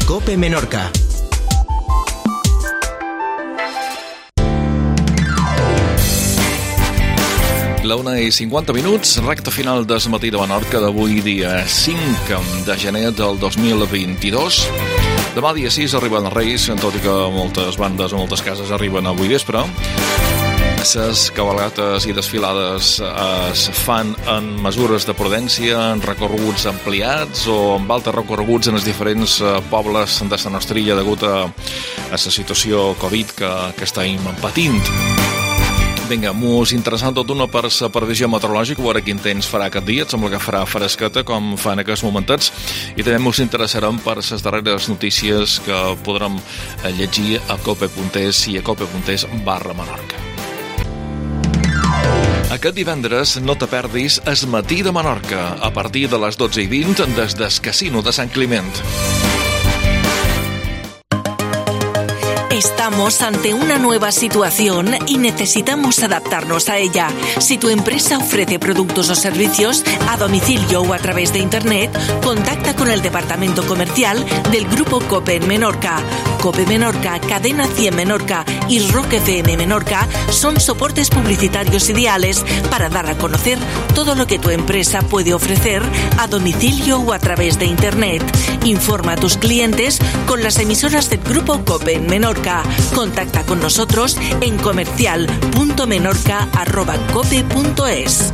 COPE Menorca. La 1:50, recta final del matí de Menorca d'avui, dia 5 de gener del 2022. Demà, dia 6, arriben els Reis, tot i que moltes bandes o moltes cases arriben avui vespre. Les cabalgates i desfilades es fan en mesures de prudència, en recorreguts ampliats o amb altres recorreguts en els diferents pobles de la nostra illa degut a la situació Covid que estem patint. Vinga, mos interessant tot una per la previsió meteorològica, veure quin temps farà aquest dia. Et sembla que farà fresqueta, com fa en aquests momentets, i també mos interessarem per les darreres notícies que podrem llegir a cope.es i a cope.es/Menorca. Aquest divendres no te perdis el matí de Menorca, a partir de les 12:20 des del Casino de Sant Climent. Estamos ante una nueva situación y necesitamos adaptarnos a ella. Si tu empresa ofrece productos o servicios a domicilio o a través de Internet, contacta con el departamento comercial del Grupo COPE en Menorca. COPE Menorca, Cadena 100 Menorca y Rock FM Menorca son soportes publicitarios ideales para dar a conocer todo lo que tu empresa puede ofrecer a domicilio o a través de Internet. Informa a tus clientes con las emisoras del Grupo COPE en Menorca. Contacta con nosotros en comercial.menorca@cope.es.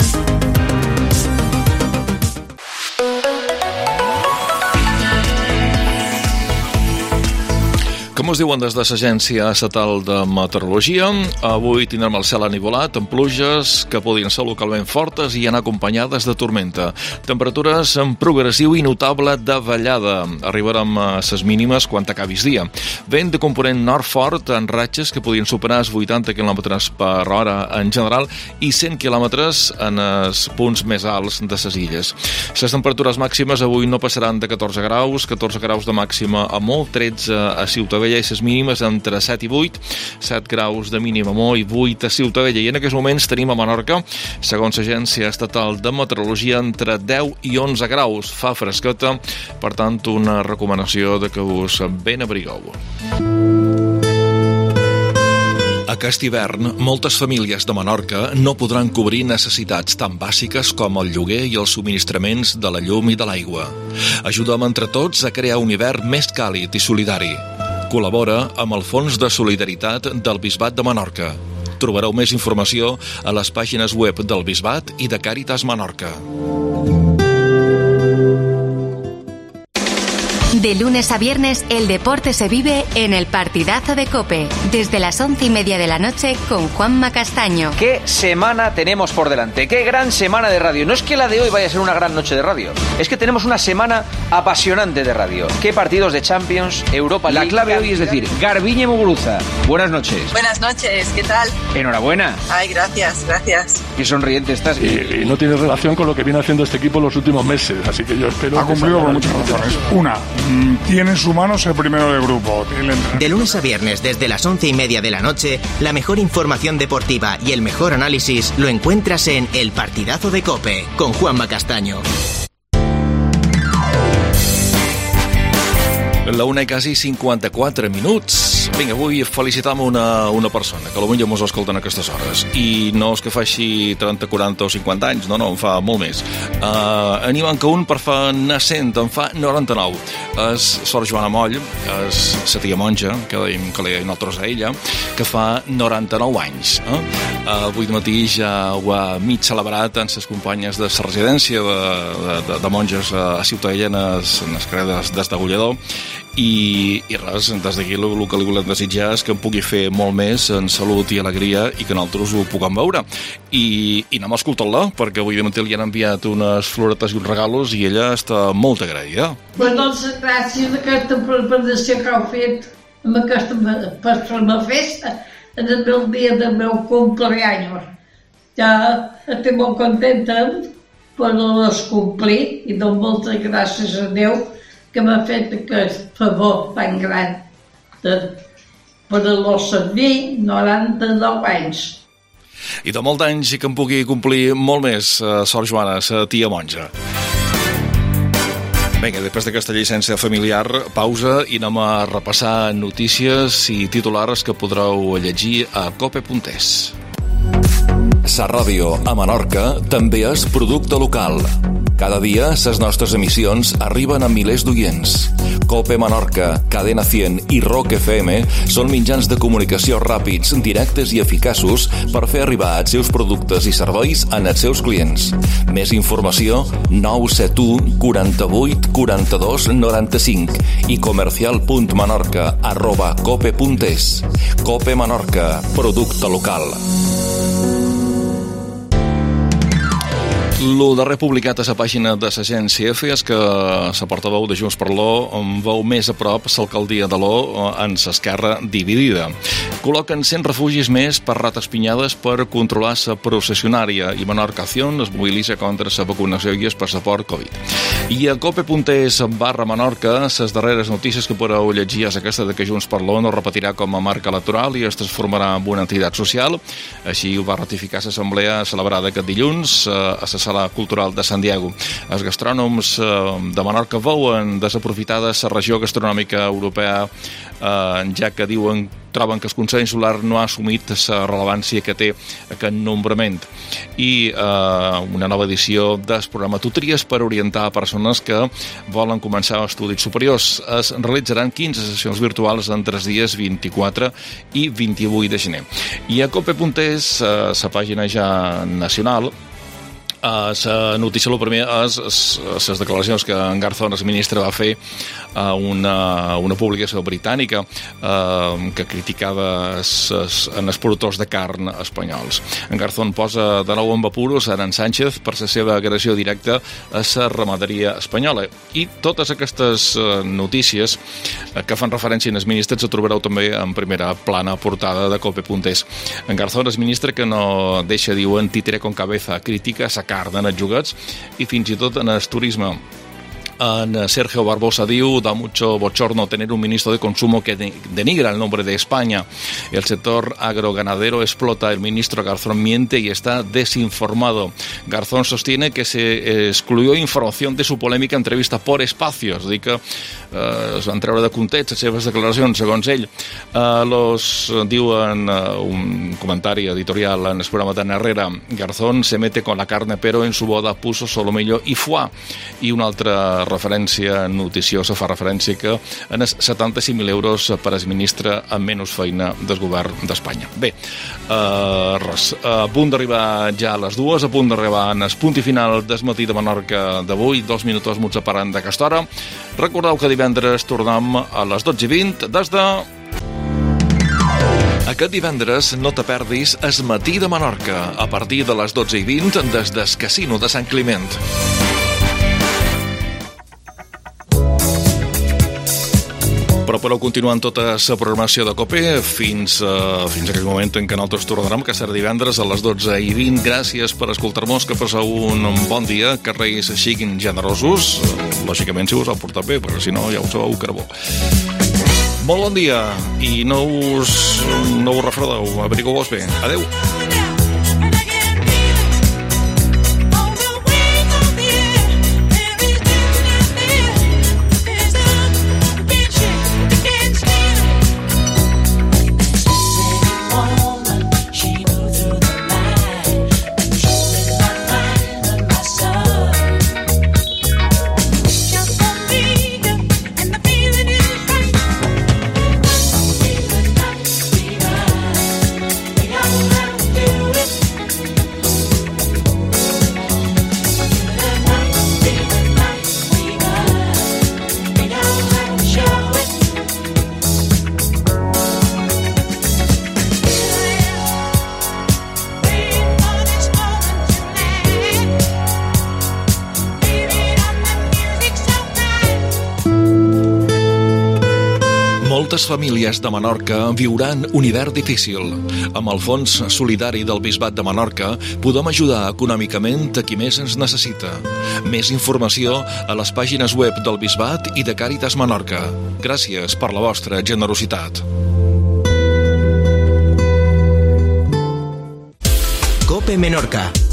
Com us diuen des de l'Agència Estatal de Meteorologia, avui tindrem el cel enivolat amb pluges que podrien ser localment fortes i anar acompanyades de tormenta. Temperatures en progressiu i notable davallada. Arribarem a les mínimes quan acabi el dia. Vent de component nord fort en ratxes que podrien superar els 80 km per hora en general i 100 km en els punts més alts de les illes. Les temperatures màximes avui no passaran de 14 graus de màxima a molt, 13 a Ciutadella i les mínimes entre 7 i 8, 7 graus de mínima a Mo i 8 a Ciutadella. I en aquests moments tenim a Menorca, segons l'Agència Estatal de Meteorologia, entre 10 i 11 graus. Fa fresqueta, per tant, una recomanació de que us ben abrigueu. Aquest hivern, moltes famílies de Menorca no podran cobrir necessitats tan bàsiques com el lloguer i els subministraments de la llum i de l'aigua. Ajudem entre tots a crear un hivern més càlid i solidari. Col·labora amb el Fons de Solidaritat del Bisbat de Menorca. Trobareu més informació a les pàgines web del Bisbat i de Càritas Menorca. De lunes a viernes, el deporte se vive en el partidazo de COPE, desde las 11:30 de la noche con Juanma Castaño. ¿Qué semana tenemos por delante? ¡Qué gran semana de radio! No es que la de hoy vaya a ser una gran noche de radio, es que tenemos una semana apasionante de radio. ¿Qué partidos de Champions, Europa League? La clave hoy es decir, Garbiñe Muguruza, buenas noches. Buenas noches, ¿qué tal? Enhorabuena. Ay, gracias. Qué sonriente estás. Y no tiene relación con lo que viene haciendo este equipo los últimos meses, así que yo espero... Ha cumplido por muchas razones. Una, tiene en sus manos el primero del grupo. De lunes a viernes, desde las 11:30 de la noche, la mejor información deportiva y el mejor análisis lo encuentras en El Partidazo de COPE, con Juanma Castaño. La 1:54. Vinga, vull felicitar una persona que potser mos escolta en aquestes hores i no és que faci 30, 40 o 50 anys, no, en fa molt més. N'hi manca un per fer nascent, en fa 99. És Sor Joana Moll, és la tia monja, que li deim nosaltres a ella, que fa 99 anys. Avui matí ja ho ha mig celebrat amb les companyes de la residència de monges a Ciutadella en les credes des d'Agullador. I res, des d'aquí el que li volem desitjar és que en pugui fer molt més en salut i alegria i que nosaltres ho puguem veure i anem a escoltar-la perquè avui de matí li han enviat unes floretes i uns regalos i ella està molt agraïda. Pues doncs gràcies a aquesta preparació que heu fet amb aquesta per fer una festa en el meu dia del meu cumpleaños. Ja estic molt contenta per complir i dono moltes gràcies a Déu que m'ha fet aquest favor tan gran per a servir 99 anys. I de molts anys i que em pugui complir molt més, Sor Joana, la tia monja. Vinga, després d'aquesta llicència familiar, pausa i anem a repassar notícies i titulars que podreu llegir a cope.es. Sa Ràdio a Menorca també és producte local. Cada dia les nostres emissions arriben a milers d'oients. Cope Menorca, Cadena 100 i Rock FM són mitjans de comunicació ràpids, directes i eficaços per fer arribar els seus productes i serveis als seus clients. Més informació 971 48 42 95 i comercial.menorca@cope.es. Cope Menorca, producte local. Lo darrer publicat a la pàgina de l'agència EFE és que la portaveu de Junts per l'O veu més a prop l'alcaldia de l'O en l'esquerra dividida. Col·loquen 100 refugis més per rates pinyades per controlar la processionària i Menorca Acción es mobilitza contra la vacunació i el passaport Covid. I a cope.es/Menorca les darreres notícies que podeu llegir és aquesta de que Junts per l'O no repetirà com a marca electoral i es transformarà en una entitat social. Així ho va ratificar l'assemblea celebrada aquest dilluns a la Sala Cultural de San Diego. Els gastrònoms de Menorca veuen desaprofitada la regió gastronòmica europea, ja que troben que el Consell Insular no ha assumit la rellevància que té aquest nombrament. I una nova edició del programa Tutories per orientar a persones que volen començar estudis superiors. Es realitzaran 15 sessions virtuals entre els dies 24 i 28 de gener. I a cope.es, la pàgina ja nacional, la notícia, el primer, és les declaracions que en Garzón, el ministre, va fer a una publicació britànica que criticava els productors de carn espanyols. En Garzón posa de nou en apuros a en Sánchez per la seva agressió directa a la ramaderia espanyola. I totes aquestes notícies que fan referència als ministres se trobareu també en primera plana portada de cope.es. En Garzón, el ministre, que no deixa, diuen, títere con cabeza, crítica a carn en els joguets i fins i tot en el turisme. En Sergio Barbosa diu: da mucho bochorno tener un ministro de consumo que denigra el nombre de España. El sector agroganadero explota. El ministro Garzón miente y está desinformado. Garzón sostiene que se excluyó información de su polémica entrevista por Espacios. Dic que es van treure de context les seves declaracions, segons ell. Diuen un comentari editorial en el programa de Herrera: Garzón se mete con la carne, pero en su boda puso solomillo y foie. I una altra referència noticiosa fa referència que en els 75.000 euros per al ministre amb menys feina del govern d'Espanya. Bé, res, a punt d'arribar ja a les 2, a punt d'arribar en el punt i final del matí de Menorca d'avui, 2 minuts ens separant d'aquesta hora. Recordeu que divendres tornem a les 12:20 des de... Aquest divendres no te perdis el matí de Menorca a partir de les 12:20 des del Casino de Sant Climent. Però podeu continuar en tota la programació de COPE fins aquell moment en què nosaltres tornarem, que serà divendres a les 12:20. Gràcies per escoltar-nos, que passeu un bon dia, que Reis siguin generosos, lògicament si us heu portat bé, perquè si no ja ho sabeu que era bo. Molt bon dia i no us refredeu, abrigueu-vos bé. Adeu. Moltes famílies de Menorca viuran un hivern difícil. Amb el Fons Solidari del Bisbat de Menorca podem ajudar econòmicament a qui més ens necessita. Més informació a les pàgines web del Bisbat i de Càritas Menorca. Gràcies per la vostra generositat. COPE Menorca.